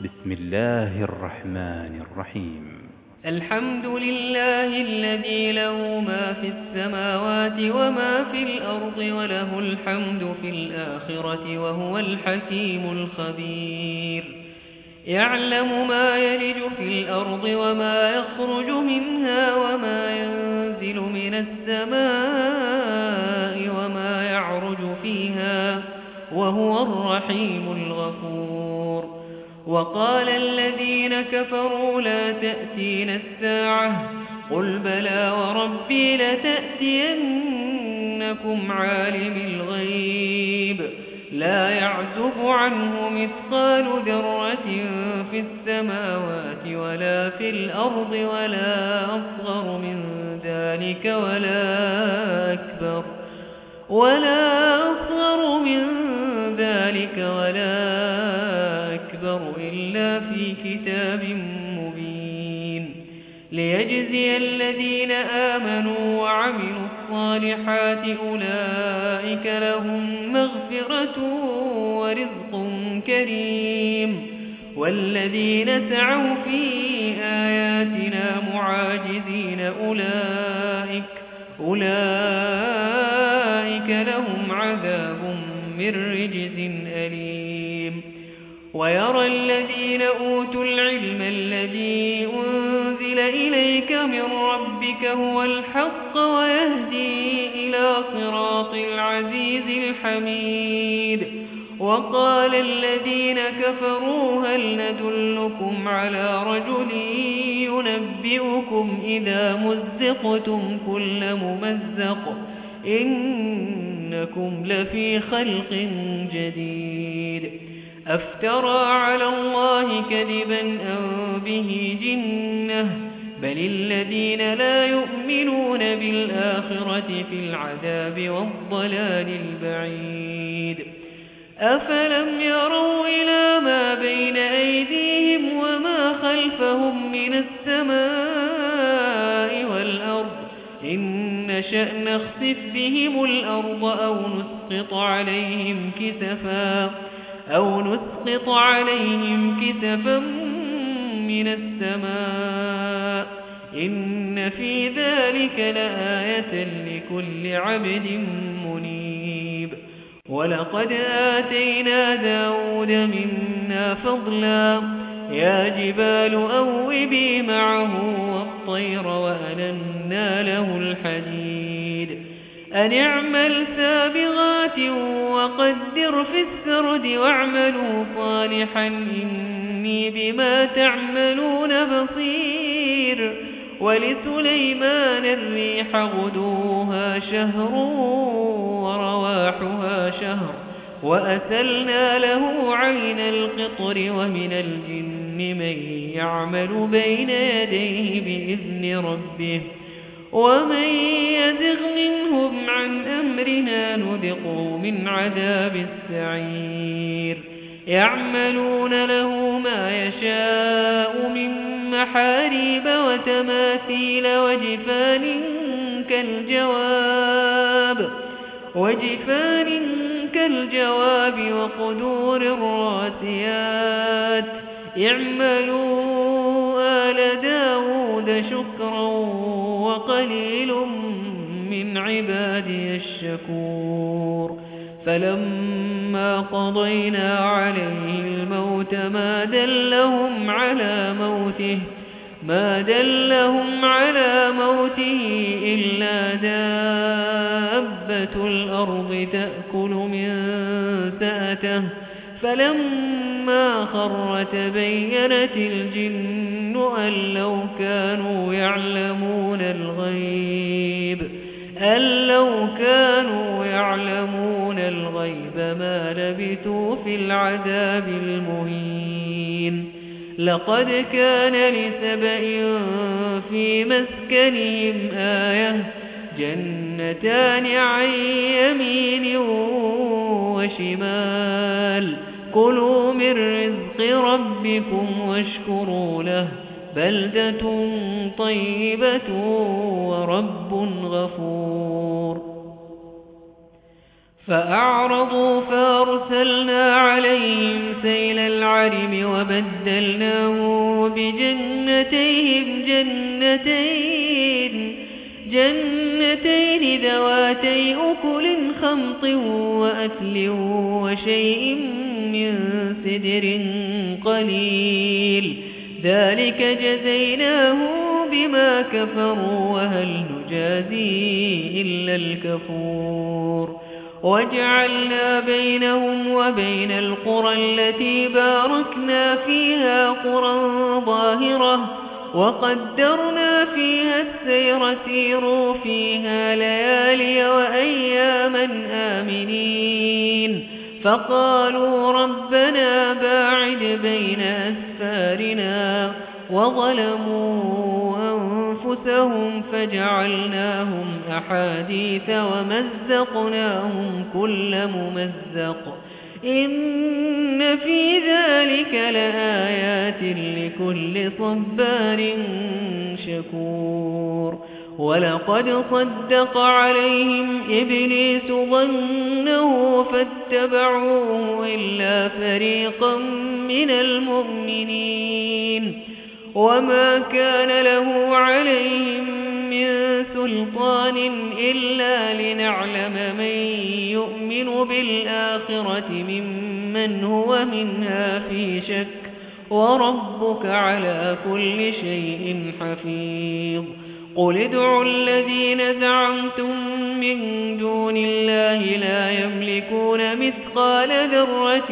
بسم الله الرحمن الرحيم. الحمد لله الذي له ما في السماوات وما في الأرض وله الحمد في الآخرة وهو الحكيم الخبير. يعلم ما يلج في الأرض وما يخرج منها وما ينزل من السماء وما يعرج فيها وهو الرحيم الغفور. وقال الذين كفروا لا تأتينا الساعة قل بلى وربي لتأتينكم عالم الغيب لا يعزب عنه مثقال ذرة في السماوات ولا في الأرض ولا أصغر من ذلك ولا أكبر إلا في كتاب مبين ليجزي الذين آمنوا وعملوا الصالحات أولئك لهم مغفرة ورزق كريم. والذين سعوا في آياتنا معاجزين أولئك لهم عذاب من رجز أليم. ويرى الذين أوتوا العلم الذي أنزل إليك من ربك هو الحق ويهدي إلى صراط العزيز الحميد. وقال الذين كفروا هل ندلكم على رجل ينبئكم إذا مزقتم كل ممزق إنكم لفي خلق جديد. أفترى على الله كذبا أم به جنة بل الذين لا يؤمنون بالآخرة في العذاب والضلال البعيد. أفلم يروا إلى ما بين أيديهم وما خلفهم من السماء والأرض إن نشأ نخسف بهم الأرض أو نسقط عليهم كسفا من السماء إن في ذلك لآية لكل عبد منيب. ولقد آتينا داود منا فضلا يا جبال أوبي معه والطير وألنا له الحديد أن اعمل سابغات وقدر في السرد واعملوا صالحا إني بما تعملون بصير. ولسليمان الريح غدوها شهر ورواحها شهر وأسلنا له عين القطر ومن الجن من يعمل بين يديه بإذن ربه ومن يزغ منهم عن أمرنا نذقه من عذاب السعير. يعملون له ما يشاء من محاريب وتماثيل وجفان كالجواب وقدور الراسيات. اعملوا آل داود شكرا وقليل من عبادي الشكور. فلما قضينا عليه الموت ما دلهم على موته إلا دابة الأرض تأكل من سأته فلما خر تبينت الجن أن لو كانوا يعلمون الغيب ما لبثوا في العذاب المهين. لقد كان لسبإ في مسكنهم آية جنتان عن يمين وشمال كلوا من رزق ربكم واشكروا له بلدة طيبة ورب غفور. فأعرضوا فأرسلنا عليهم سيل العرم وبدلناهم بجنتين ذواتي أكل خمط وأكل وشيء من سدر قليل ذلك جزيناهم بما كفروا وهل نجازي إلا الكفور وجعلنا بينهم وبين القرى التي باركنا فيها قرى ظاهرة وقدرنا فيها السير سيروا فيها ليالي وأياما آمنين فقالوا ربنا باعد بين أسفارنا وظلموا أنفسهم فجعلناهم أحاديث ومزقناهم كل ممزق إن في ذلك لآيات لكل صبار شكور ولقد صدق عليهم إبليس ظنه فاتبعوه إلا فريقا من المؤمنين وما كان له عليهم من سلطان إلا لنعلم من يؤمن بالآخرة ممن هو منها في شك وربك على كل شيء حفيظ قل ادعوا الذين زعمتم من دون الله لا يملكون مثقال ذرة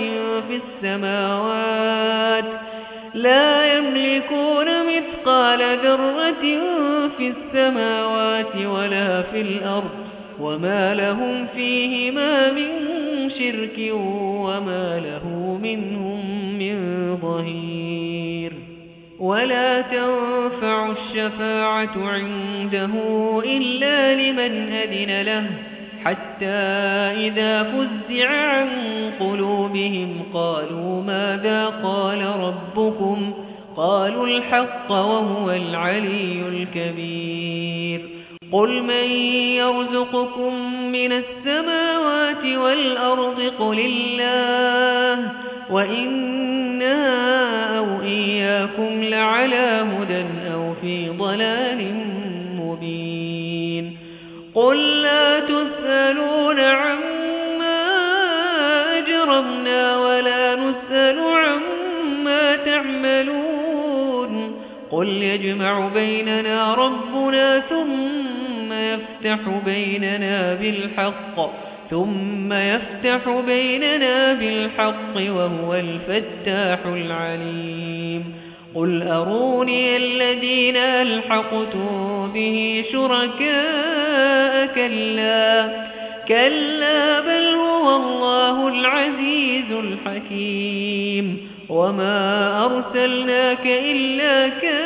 في السماوات ولا في الأرض وما لهم فيهما من شرك وما له منهم من ظهير ولا تنفع الشفاعة عنده إلا لمن أذن له حتى إذا فزع عن قلوبهم قالوا ماذا قال ربكم قالوا الحق وهو العلي الكبير قل من يرزقكم من السماوات والأرض قل الله وإنا أو إياكم لعلى هدى أو في ضلال مبين قل لا تسألون عما أجرمنا ولا نسأل عما تعملون قل يجمع بيننا ربنا ثم يفتح بيننا بالحق وهو الفتاح العليم قل أروني الذين ألحقتم به شركاء كلا بل هو الله العزيز الحكيم وما أرسلناك إلا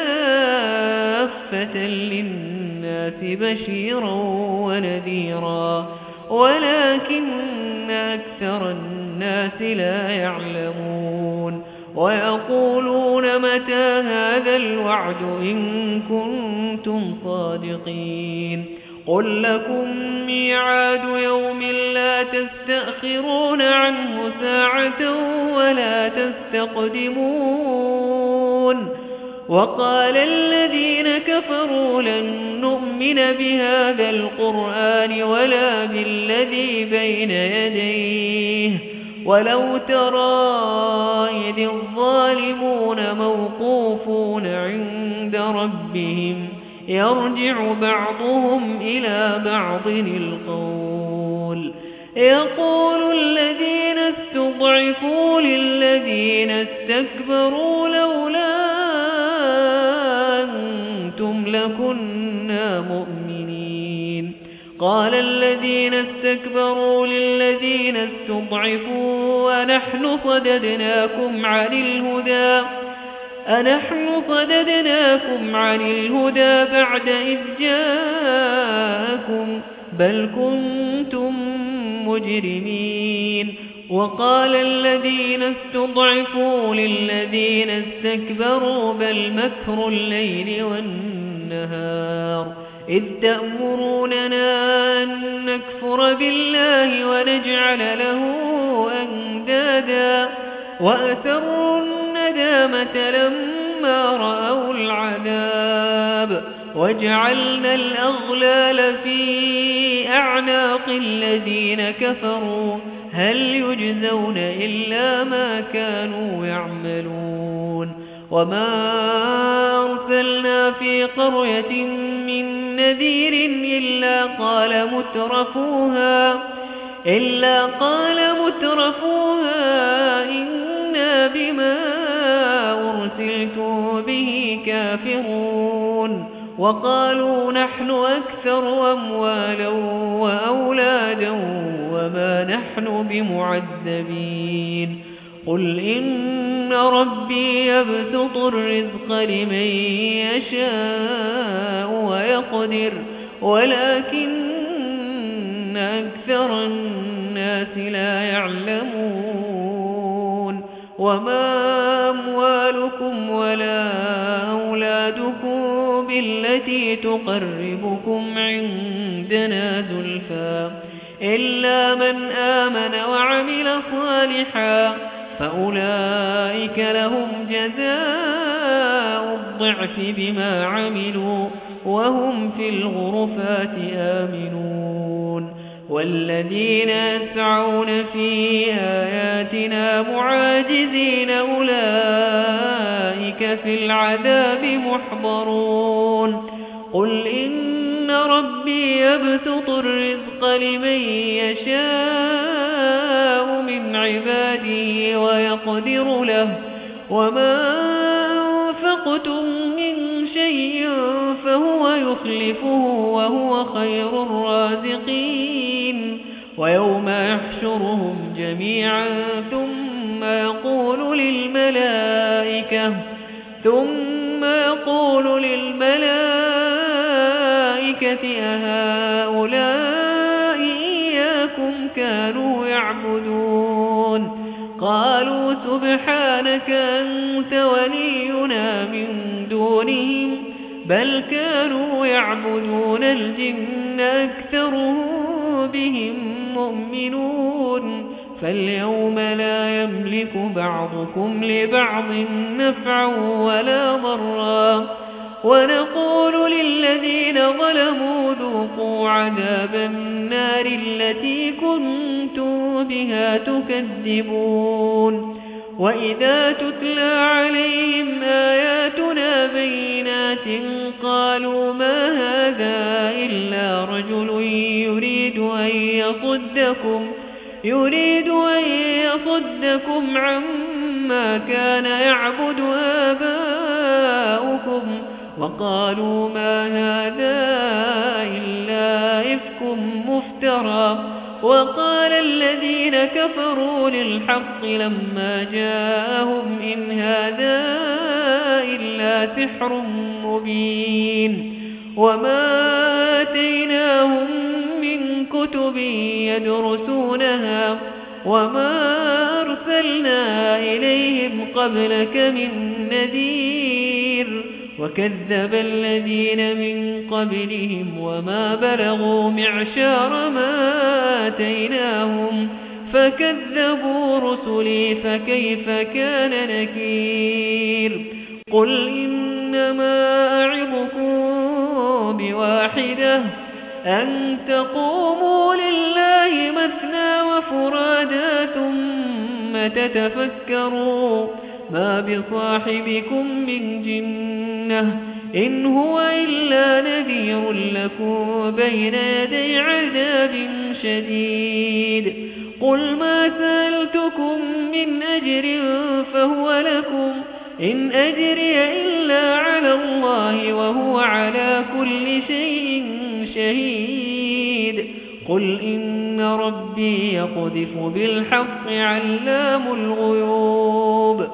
كافة للناس بشيرا ونذيرا ولكن أكثر الناس لا يعلمون ويقولون متى هذا الوعد إن كنتم صادقين قل لكم ميعاد يوم لا تستأخرون عنه ساعة ولا تستقدمون وقال الذين كفروا لن نؤمن بهذا القرآن ولا بالذي بين يديه ولو ترى إذ الظالمون موقوفون عند ربهم يرجع بعضهم إلى بعض القول يقول الذين استضعفوا للذين استكبروا لولا أنتم لكنا مؤمنين قال الذين استكبروا للذين استضعفوا أنحن صددناكم عن الهدى بعد إذ جاءكم بل كنتم مجرمين وقال الذين استضعفوا للذين استكبروا بل مكر الليل والنهار إذ تأمروننا أن نكفر بالله ونجعل له أندادا وأسروا الندامة لما رأوا العذاب وجعلنا الأغلال في أعناق الذين كفروا هل يجزون إلا ما كانوا يعملون وما أرسلنا في قرية من نذير إلا قال مترفوها إنا بما أرسلتم به كافرون وقالوا نحن أكثر أموالا وأولادا وما نحن بمعذبين قل إن ربي يبسط الرزق لمن يشاء ويقدر ولكن أكثر الناس لا يعلمون وما أموالكم ولا أولادكم بالتي تقربكم عندنا زلفى إلا من آمن وعمل صالحا فأولئك لهم جزاء الضعف بما عملوا وهم في الغرفات آمنون والذين يسعون في آياتنا معاجزين أولئك في العذاب محضرون قل إن ربي يبسط الرزق لمن يشاء من عباده ويقدر له وما أنفقتم من شيء فهو يخلفه وهو خير الرازقين ويوم يحشرهم جميعا ثم يقول للملائكة أهؤلاء إياكم كانوا يعبدون قالوا سبحانك أنت ولينا من دونهم بل كانوا يعبدون الجن أكثرهم بهم مؤمنون فاليوم لا يملك بعضكم لبعض نفعا ولا ضرا ونقول للذين ظلموا ذوقوا عذاب النار التي كنتم بها تكذبون وإذا تتلى عليهم آياتنا بينات قالوا ما هذا إلا رجل يريد أن يصدكم عما كان يعبد آباؤكم وقالوا ما هذا إلا إفك مفترى وقال الذين كفروا للحق لما جاءهم إن هذا إلا سحر مبين وما آتيناهم من كتب يدرسونها وما أرسلنا إليهم قبلك من نذير وكذب الذين من قبلهم وما بلغوا معشار ما آتيناهم فكذبوا رسلي فكيف كان نكير قل إنما أعظكم بواحدة أن تقوموا لله مثنى وفرادا ثم تتفكروا ما بصاحبكم من جنة إن هو إلا نذير لكم بين يدي عذاب شديد قل ما سألتكم من أجر فهو لكم إن أجري إلا على الله وهو على كل شيء شهيد قل إن ربي يقذف بالحق علام الغيوب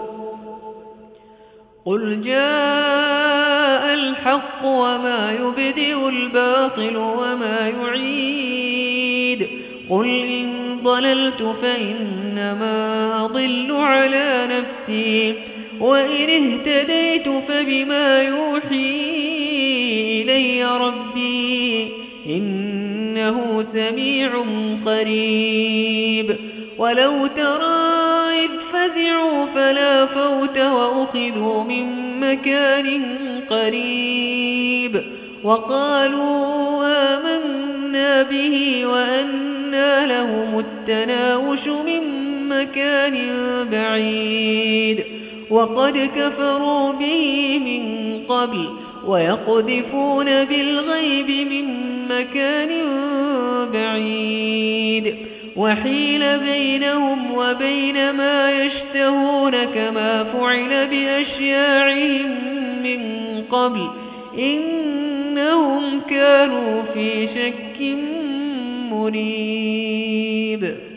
قل جاء الحق وما يبدئ الباطل وما يعيد قل إن ضللت فإنما أضل على نفسي وإن اهتديت فبما يوحي إلي ربي إنه سميع قريب ولو ترى إذ فزعوا فلا فوت وأخذوا من مكان قريب وقالوا آمنا به وأنى لهم التناوش من مكان بعيد وقد كفروا به من قبل ويقذفون بالغيب من مكان بعيد وحيل بينهم وبين ما يشتهون كما فعل بأشياعهم من قبل إنهم كانوا في شك مريب.